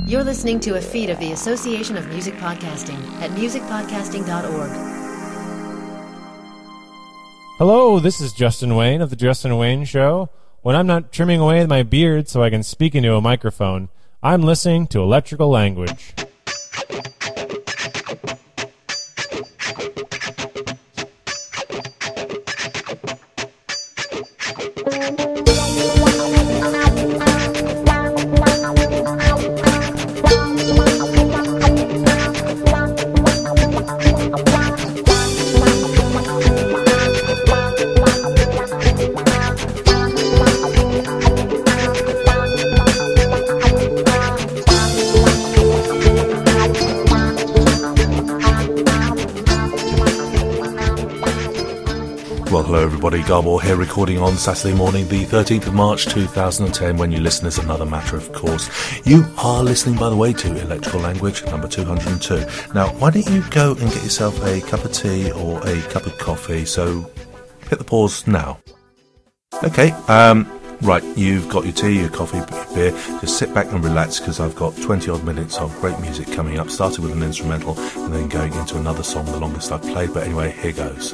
You're listening to a feed of the Association of Music Podcasting at musicpodcasting.org. Hello, this is Justin Wayne of The Justin Wayne Show. When I'm not trimming away my beard so I can speak into a microphone, I'm listening to Electrical Language. Well, hello everybody, Garball here, recording on Saturday morning, the 13th of March 2010. When you listen is another matter, of course. You are listening, by the way, to Electrical Language, number 202. Now, why don't you go and get yourself a cup of tea or a cup of coffee? So, hit the pause now. Okay, right, you've got your tea, your coffee, your beer. Just sit back and relax, because I've got 20 odd minutes of great music coming up, starting with an instrumental and then going into another song, the longest I've played. But anyway, here goes.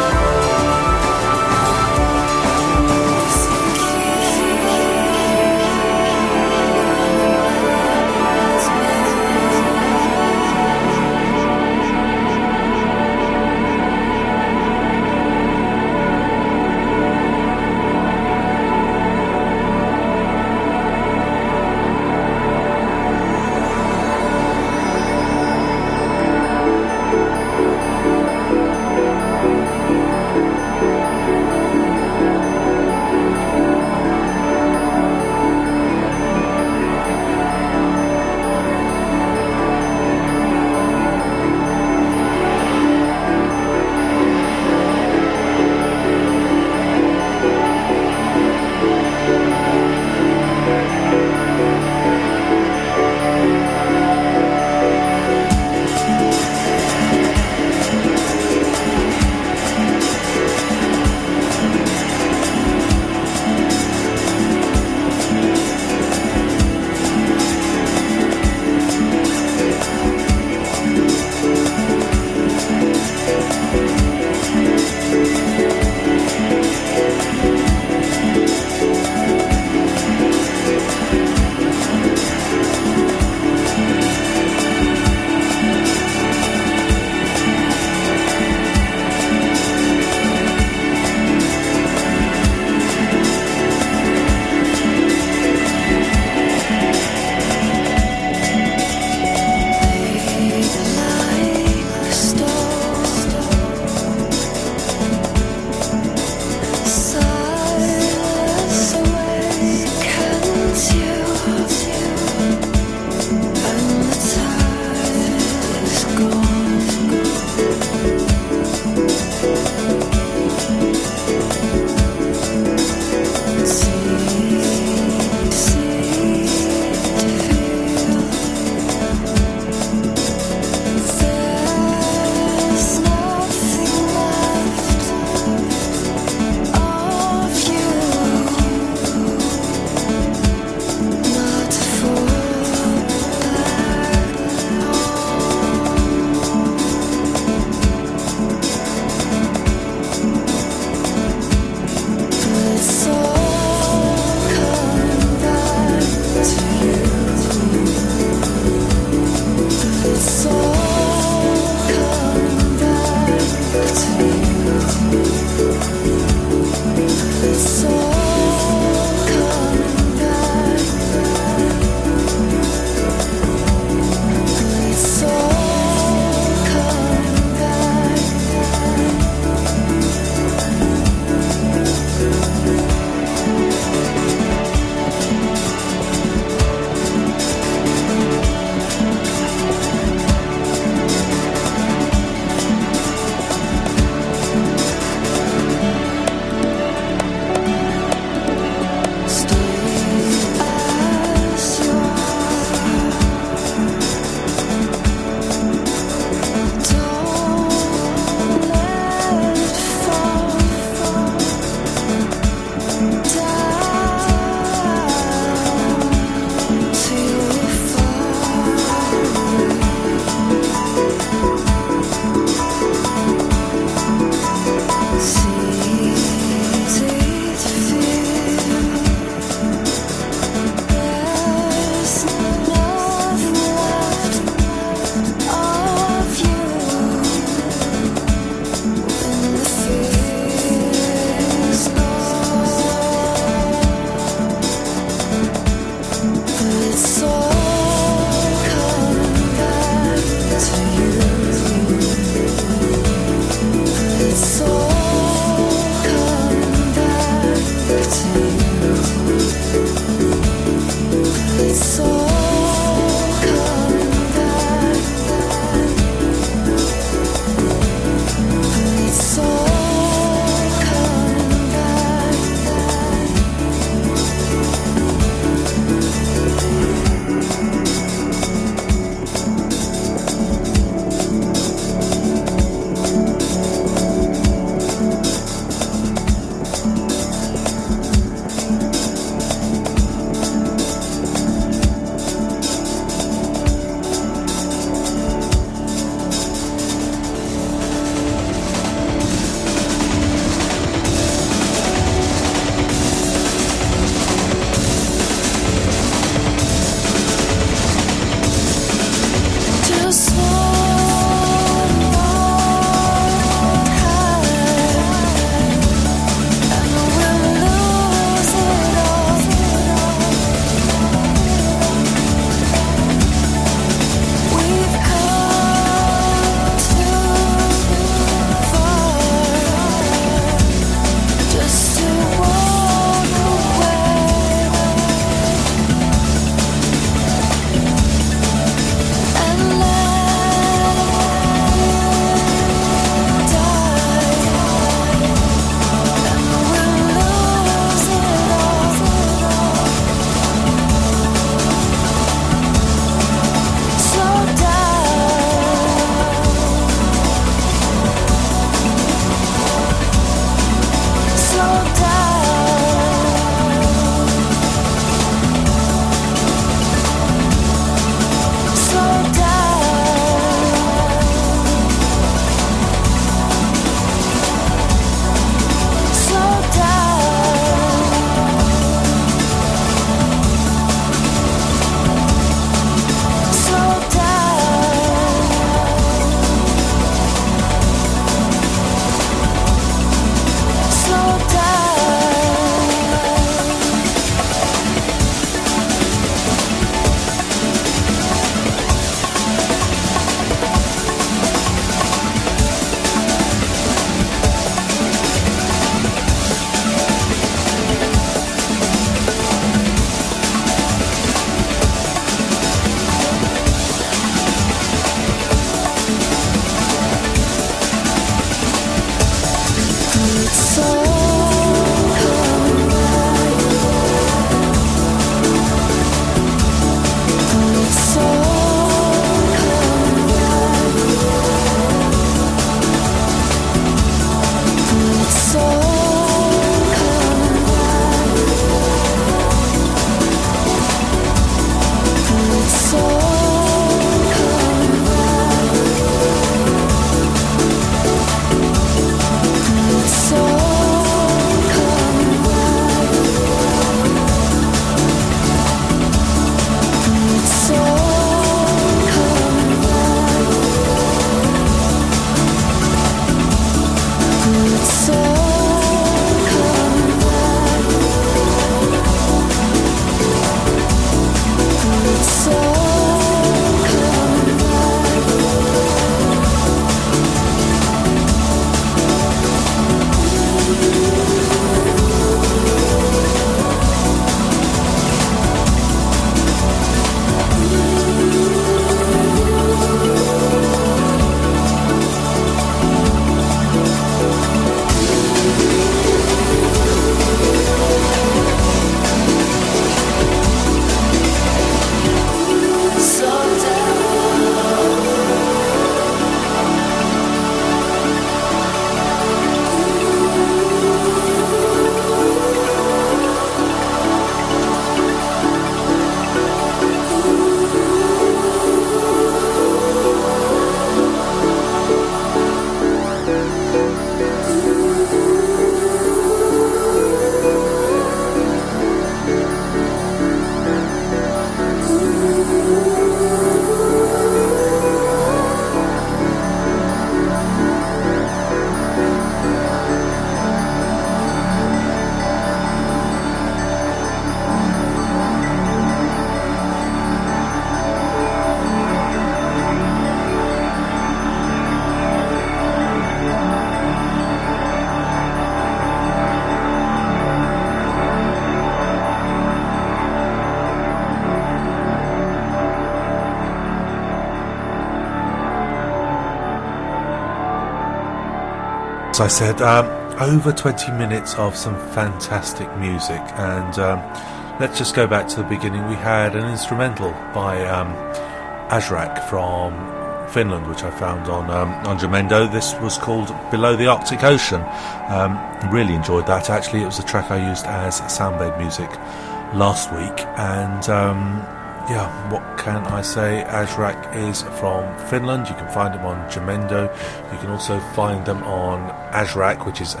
as I said, over 20 minutes of some fantastic music, and let's just go back to the beginning. We had an instrumental by Azrak from Finland, which I found on Jamendo. This was called Below the Arctic Ocean. Really enjoyed that. Actually, it was a track I used as soundbed music last week, and what can I say? Azrak is from Finland. You can find them on Jamendo. You can also find them on Azrak, which is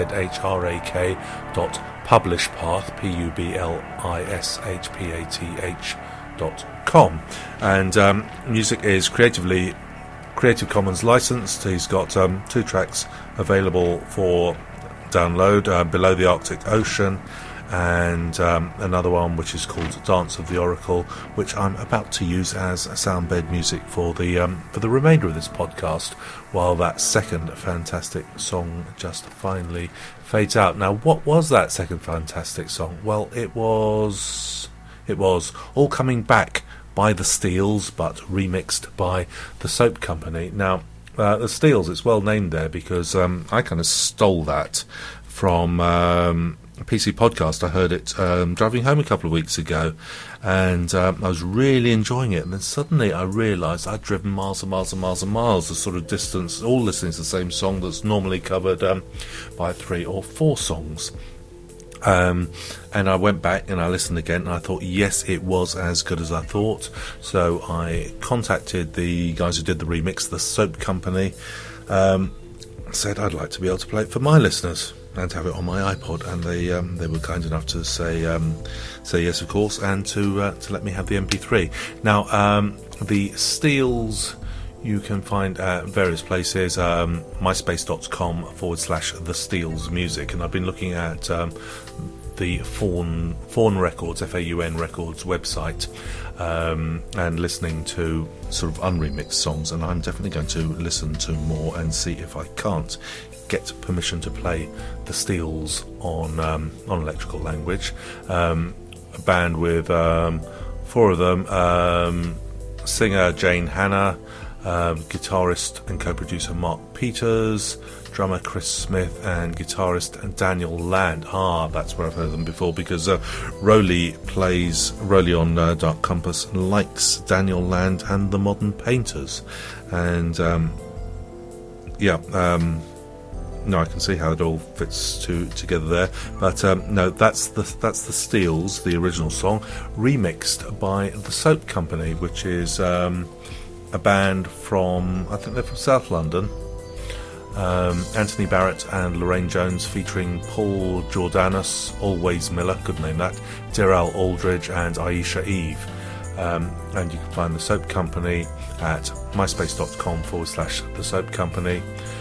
azhrak.publishpath, publishpath.com. And music is Creative Commons licensed. He's got 2 tracks available for download, Below the Arctic Ocean, and another one which is called Dance of the Oracle, which I'm about to use as soundbed music for the remainder of this podcast, while that second fantastic song just finally fades out. Now, what was that second fantastic song? Well, it was All Coming Back by the Steels, but remixed by the Soap Company. Now, the Steels, it's well named there because I kind of stole that from a PC podcast. I heard it driving home a couple of weeks ago, and I was really enjoying it. And then suddenly I realised I'd driven miles and miles and miles and miles, the sort of distance, all listening to the same song that's normally covered by 3 or 4 songs. And I went back and I listened again, and I thought, yes, it was as good as I thought. So I contacted the guys who did the remix, the Soap Company, said I'd like to be able to play it for my listeners and have it on my iPod, and they were kind enough to say yes, of course, and to let me have the MP3. Now, the Steels you can find at various places, myspace.com/The Steels Music, and I've been looking at the Fawn Records, Faun Records website, and listening to sort of unremixed songs, and I'm definitely going to listen to more and see if I can't get permission to play the Steels on Electrical Language. A band with 4 of them, singer Jane Hanna, guitarist and co-producer Mark Peters, drummer Chris Smith, and guitarist Daniel Land. That's where I've heard them before, because Rowley on Dark Compass and likes Daniel Land and the Modern Painters, and no, I can see how it all fits together there. But no, that's the Steels, the original song, remixed by the Soap Company, which is a band from, I think they're from South London. Anthony Barrett and Lorraine Jones, featuring Paul Jordanus, Always Miller, good name that, Daryl Aldridge and Aisha Eve. And you can find the Soap Company at myspace.com/The Soap Company.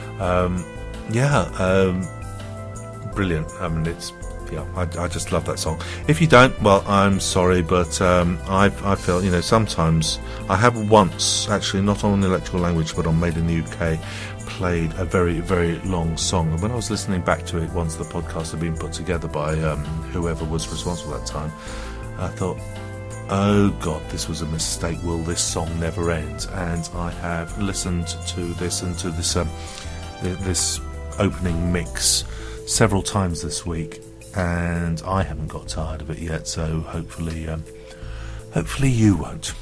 Brilliant. I mean, I just love that song. If you don't, well, I'm sorry, but I feel, sometimes I have once, actually not on Electrical Language but on Made in the UK, played a very, very long song, and when I was listening back to it once the podcast had been put together by whoever was responsible at that time, I thought, oh God, this was a mistake. Will this song never end? And I have listened to this and to this opening mix several times this week, and I haven't got tired of it yet, so hopefully you won't.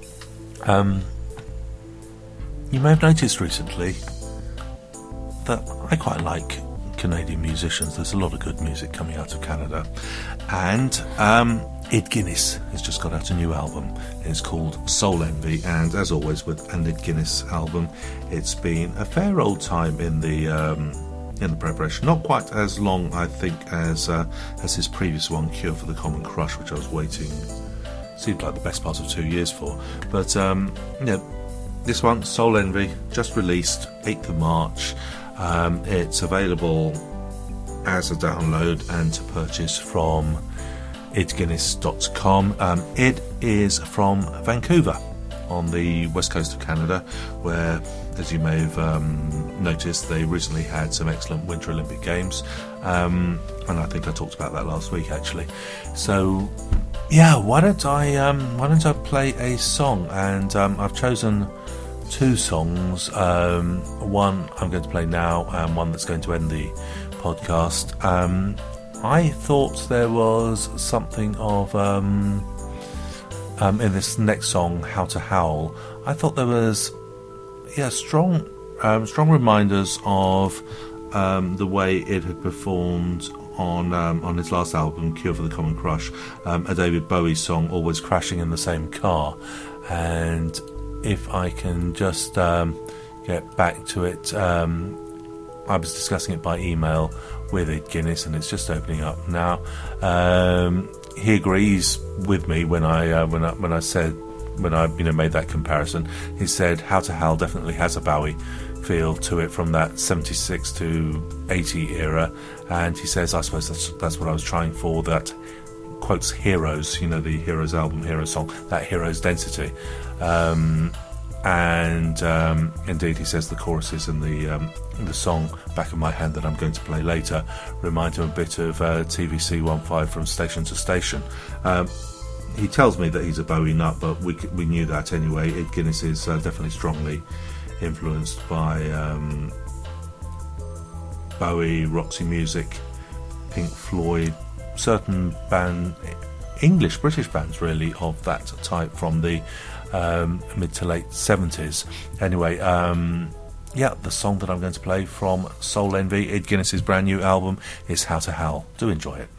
You may have noticed recently that I quite like Canadian musicians. There's a lot of good music coming out of Canada, and Id Guinness has just got out a new album. It's called Soul Envy, and as always with an Id Guinness album, it's been a fair old time in the preparation. Not quite as long, I think, as his previous one, Cure for the Common Crush, which I was waiting, seemed like the best part of 2 years for. But this one, Soul Envy, just released 8th of March. It's available as a download and to purchase from idguinness.com. Id is from Vancouver on the west coast of Canada, where, as you may have noticed, they recently had some excellent Winter Olympic Games, and I think I talked about that last week actually. So why don't I play a song, and I've chosen two songs. One I'm going to play now, and one that's going to end the podcast. I thought there was something of in this next song, "How to Howl." I thought there was strong reminders of the way it had performed on his last album, Cure for the Common Crush, a David Bowie song, "Always Crashing in the Same Car." And if I can just get back to it, I was discussing it by email with Ed Guinness, and it's just opening up now. He agrees with me when I made that comparison. He said "How to Howl" definitely has a Bowie feel to it from that 76 to 80 era, and he says, I suppose that's what I was trying for, that quotes Heroes, the Heroes album, Heroes song, that Heroes density. Indeed, he says the choruses in the song "Back of My Hand" that I'm going to play later remind him a bit of TVC-15 from Station to Station. He tells me that he's a Bowie nut, but we knew that anyway. Ed Guinness is definitely strongly influenced by Bowie, Roxy Music, Pink Floyd, certain British bands really of that type from the mid to late 70s. Anyway, the song that I'm going to play from Soul Envy, Ed Guinness's brand new album, is "How to Howl." Do enjoy it.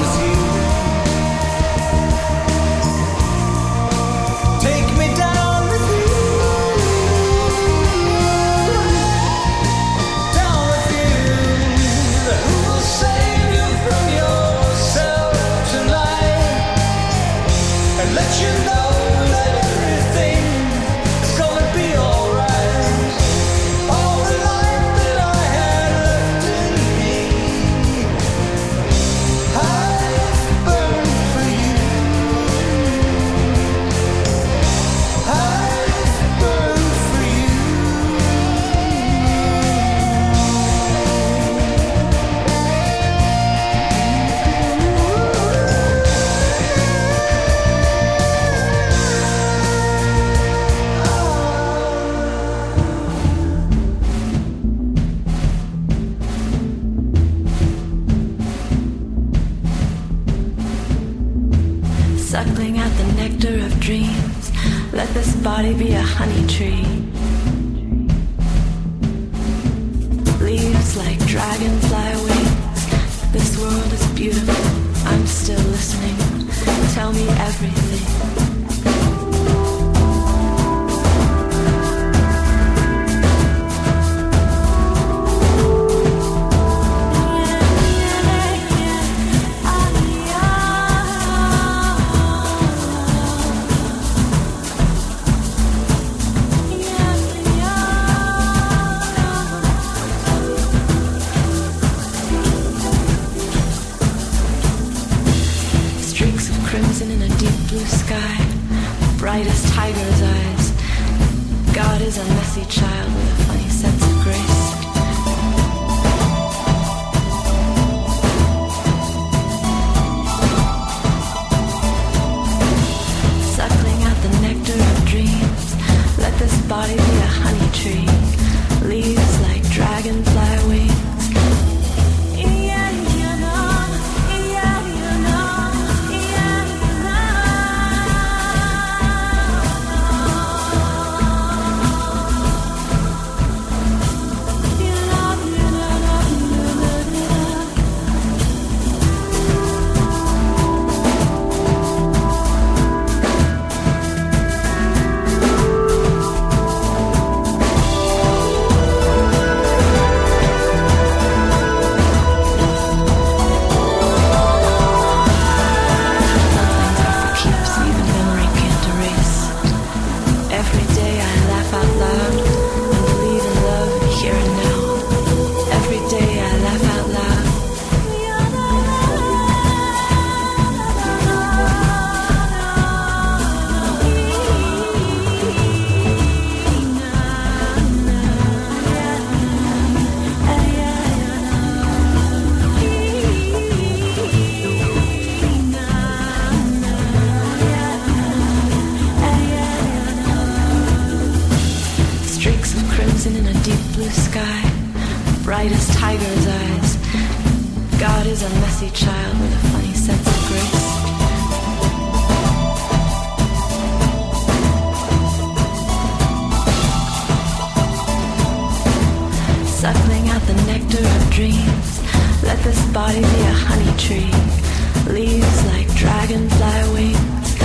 Take me down Suckling at the nectar of dreams, let this body be a honey tree. Leaves like dragonfly wings, this world is beautiful, I'm still listening, tell me everything. Brightest tiger's eyes. God is a messy child with a funny sense of grace. Suckling at the nectar of dreams, let this body be a honey tree. Leaves like dragonfly wings. Brightest tiger's eyes. God is a messy child with a funny sense of grace. Suckling at the nectar of dreams, let this body be a honey tree. Leaves like dragonfly wings.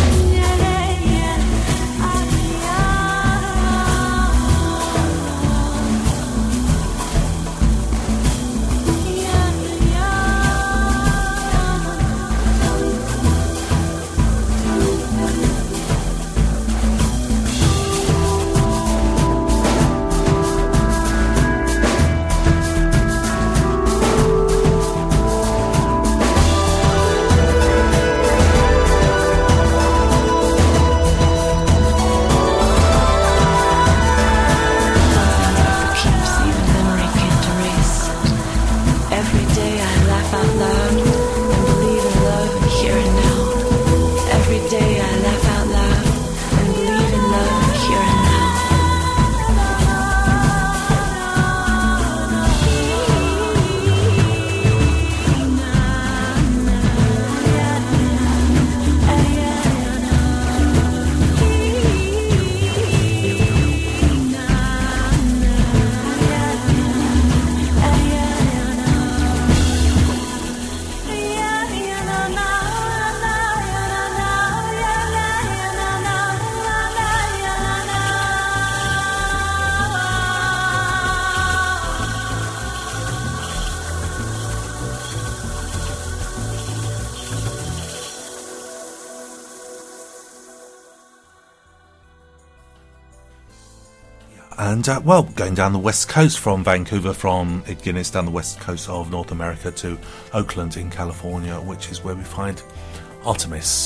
And, well, going down the west coast from Vancouver, from Ed Guinness, down the west coast of North America to Oakland in California, which is where we find Artemis.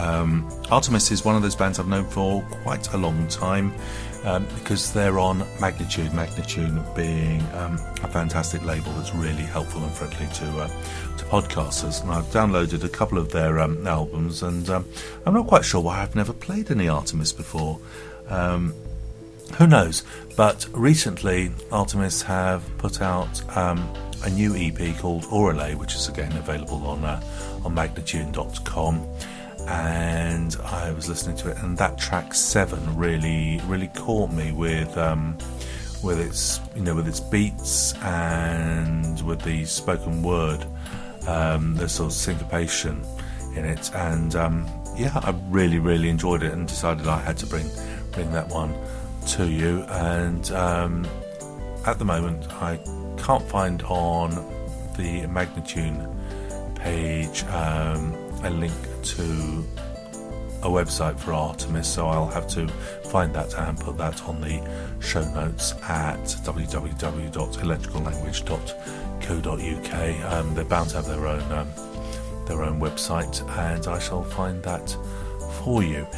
Artemis is one of those bands I've known for quite a long time because they're on Magnitude. Magnitude being a fantastic label that's really helpful and friendly to podcasters. And I've downloaded a couple of their albums, and I'm not quite sure why I've never played any Artemis before. Who knows? But recently, Artemis have put out a new EP called Orale, which is again available on magnitude.com. and I was listening to it, and that track 7 really caught me with its beats and with the spoken word, the sort of syncopation in it, and I really enjoyed it, and decided I had to bring that one to you. And at the moment I can't find on the Magnatune page a link to a website for Artemis, so I'll have to find that and put that on the show notes at www.electricallanguage.co.uk. They're bound to have their own website, and I shall find that for you.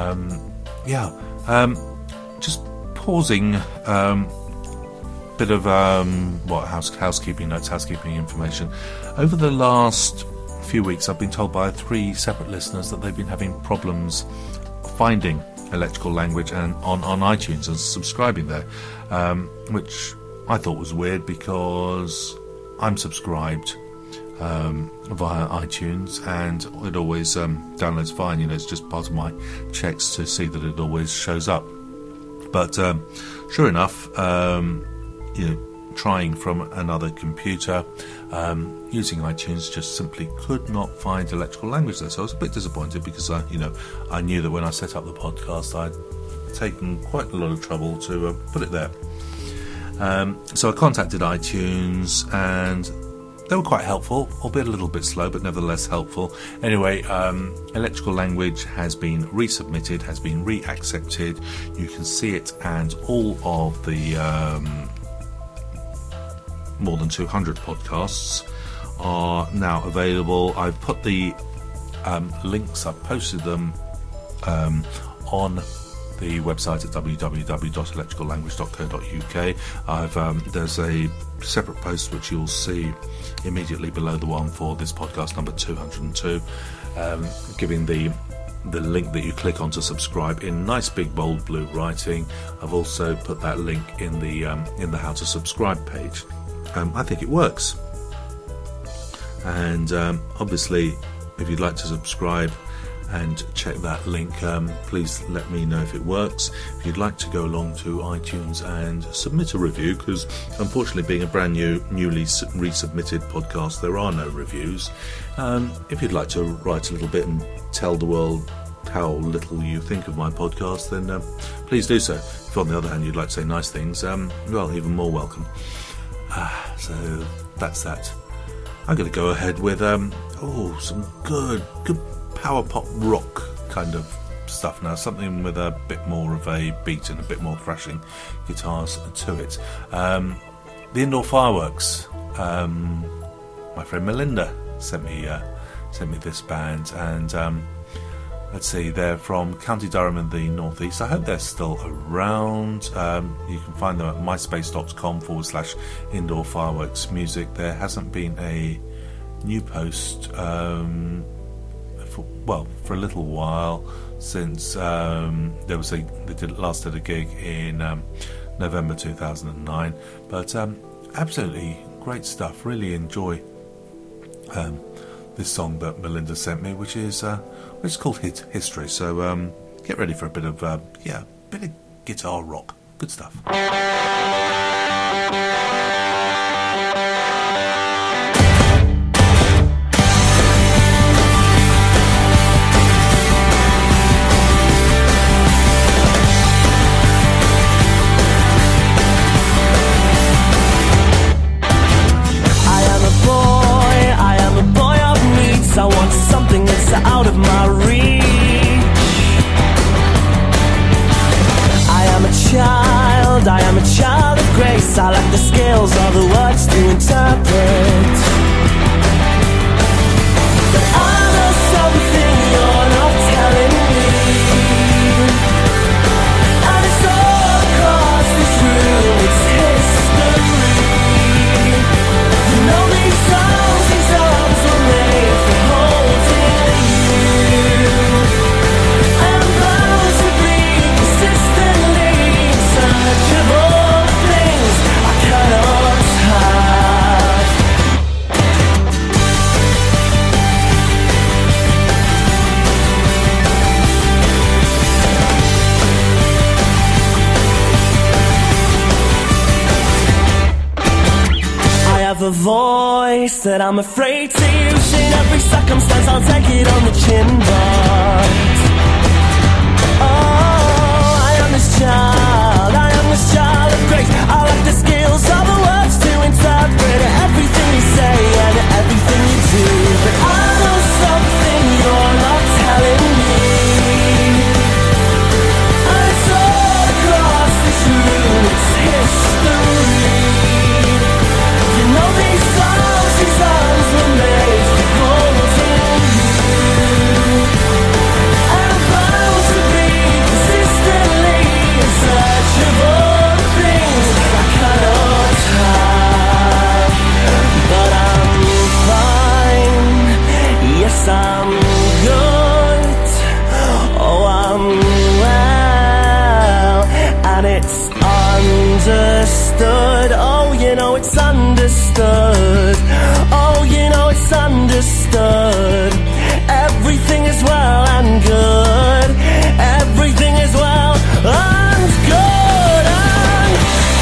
Just pausing, bit of housekeeping notes, housekeeping information. Over the last few weeks, I've been told by 3 separate listeners that they've been having problems finding Electrical Language and on iTunes and subscribing there, which I thought was weird because I'm subscribed via iTunes, and it always downloads fine. It's just part of my checks to see that it always shows up. But sure enough, trying from another computer, using iTunes, just simply could not find Electrical Language there. So I was a bit disappointed, because I knew that when I set up the podcast, I'd taken quite a lot of trouble to put it there. So I contacted iTunes, and they were quite helpful, albeit a little bit slow, but nevertheless helpful. Anyway, Electrical Language has been resubmitted, has been reaccepted. You can see it, and all of the more than 200 podcasts are now available. I've put the links, I've posted them on the website at www.electricallanguage.co.uk. There's a separate post which you'll see immediately below the one for this podcast number 202, giving the link that you click on to subscribe in nice big bold blue writing. I've also put that link in the how to subscribe page. I think it works, and obviously if you'd like to subscribe and check that link, please let me know if it works. If you'd like to go along to iTunes and submit a review, because unfortunately, being a brand newly resubmitted podcast, there are no reviews. If you'd like to write a little bit and tell the world how little you think of my podcast, then please do so. If on the other hand you'd like to say nice things, well, even more welcome. So that's that. I'm going to go ahead with some good power pop rock kind of stuff now, something with a bit more of a beat and a bit more thrashing guitars to it. The Indoor Fireworks, my friend Melinda sent me this band, and let's see, they're from County Durham in the northeast. I hope they're still around. You can find them at myspace.com/Indoor Fireworks Music. There hasn't been a new post for a little while, since they last did a gig in November 2009. But absolutely great stuff. Really enjoy this song that Melinda sent me, which is called History. So get ready for a bit of guitar rock. Good stuff. I want something that's out of my reach. I am a child of grace. I lack the skills or the words to interpret. But I know something you're not telling me, and it's all across this room, it's history. You know these arms were made for holding you. I am bound to be persistently in search of all the things I cannot have. have a voice that I'm afraid to use. In every circumstance I'll take it on the chin, but oh, I am this child of grace. I lack the skills of the words to interpret everything you say and everything you do. But I know something you're not telling me. I saw across this room, it's history. You know these songs were made for holding you. I'm bound to be consistently in search of all the things I cannot have. But I'm fine, yes I'm good, oh I'm well, and it's understood. Oh, you know it's understood. Oh, you know it's understood. Everything is well and good. Everything is well and good. And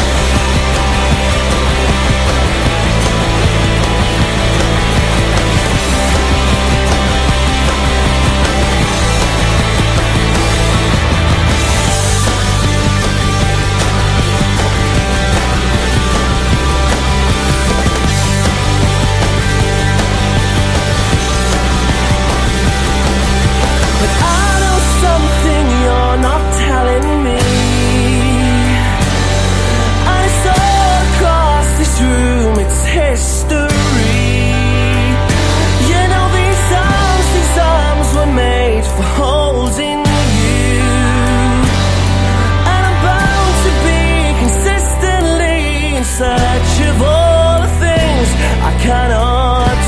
but I know something you're not telling me. I saw across this room, it's history. You know these arms were made for holding you. And I'm bound to be consistently in search of all the things I cannot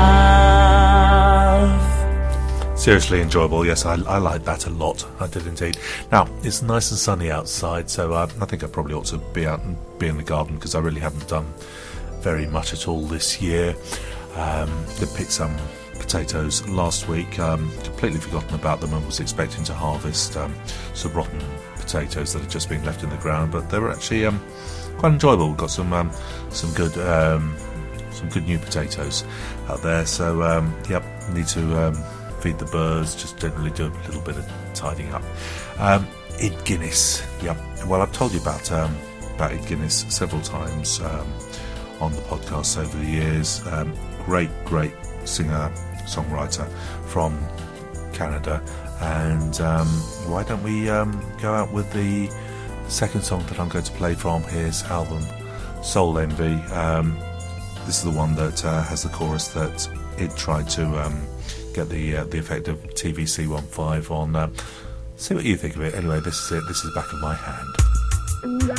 have. Seriously enjoyable. Yes, I like that a lot. I did indeed. Now, it's nice and sunny outside, so I think I probably ought to be out and be in the garden, because I really haven't done very much at all this year. I picked some potatoes last week, completely forgotten about them, and was expecting to harvest some rotten potatoes that had just been left in the ground, but they were actually quite enjoyable. We've got some good new potatoes out there, so yep, need to feed the birds, just generally do a little bit of tidying up. Id Guinness, yep. Well, I've told you about Id Guinness several times on the podcast over the years. Great singer, songwriter from Canada, and why don't we go out with the second song that I'm going to play from his album Soul Envy. This is the one that has the chorus that Id tried to get the effect of TVC15 on. See what you think of it. Anyway, this is it. This is Back of My Hand.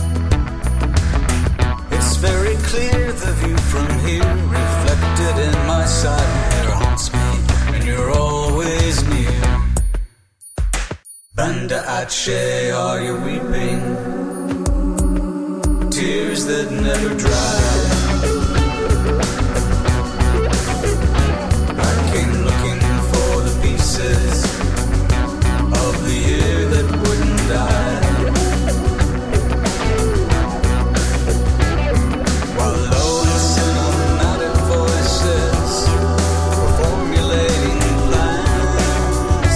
Clear the view from here, reflected in my Pache, are you weeping? Tears that never dry. I came looking for the pieces of the year that wouldn't die. While lone cinematic voices were formulating plans,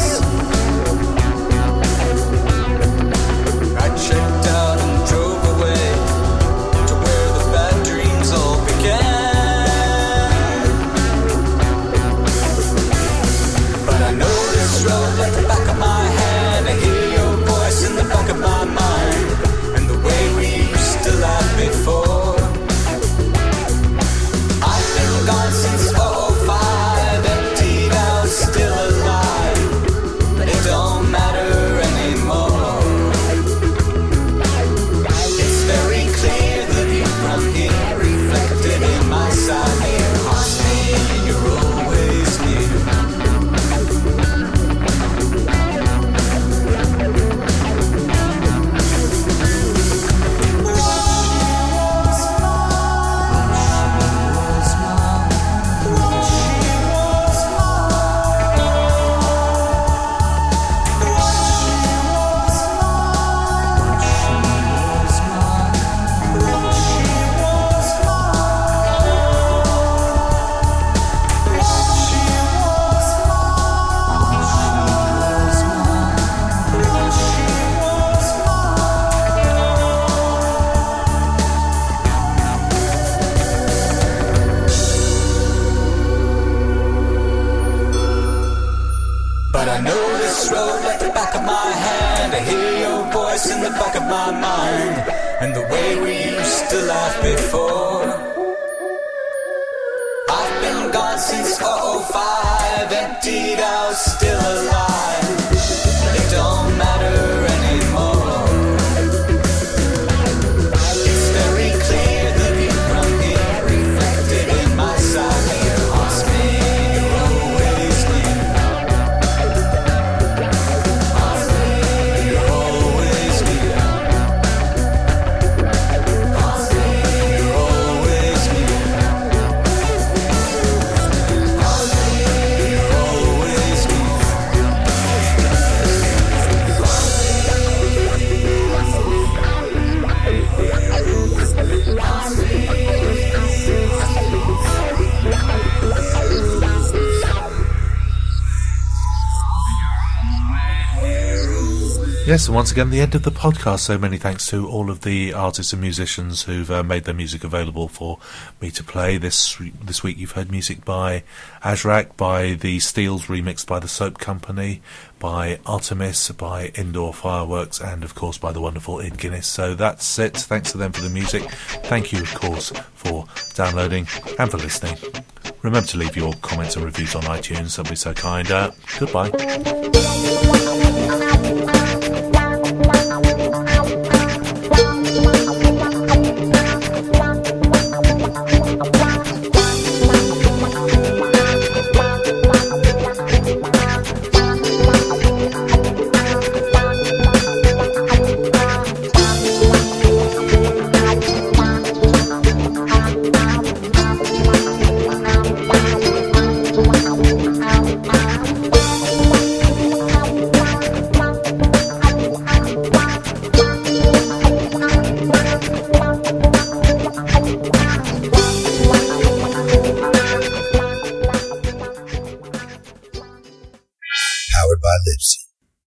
I checked out and drove away to where the bad dreams all began. But I know this road like the back of my hand. I hear your voice in the back of my mind, and the way we used to laugh before. I've been gone since 405, emptied out, still alive, but it don't matter anymore. It's very clear the view from here, reflected in my side mirror, haunts me, you're always near. But I know this road like the back of my hand. I hear your voice in the back of my mind, and the way we used to laugh before. I've been gone since 405, emptied out, still alive, but it don't matter anymore. It's very clear the view from here, reflected in my side mirror, haunts me, you're always near. You're always near. You're always near. You're always near. Yes, and once again, the end of the podcast. So many thanks to all of the artists and musicians who've made their music available for me to play. This week you've heard music by Azrak, by the Steels, remixed by the Soap Company, by Artemis, by Indoor Fireworks, and of course by the wonderful Id Guinness. So that's it. Thanks to them for the music. Thank you, of course, for downloading and for listening. Remember to leave your comments and reviews on iTunes. That'll be so kind. Goodbye.